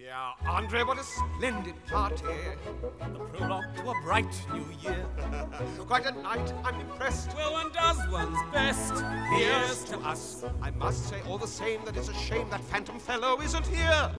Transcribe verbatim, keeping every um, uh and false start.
Yeah, Andre, what a splendid party. The prologue to a bright new year. Quite a night, I'm impressed. Well, one does one's best. Here's to us. I must say all the same that it's a shame that phantom fellow isn't here.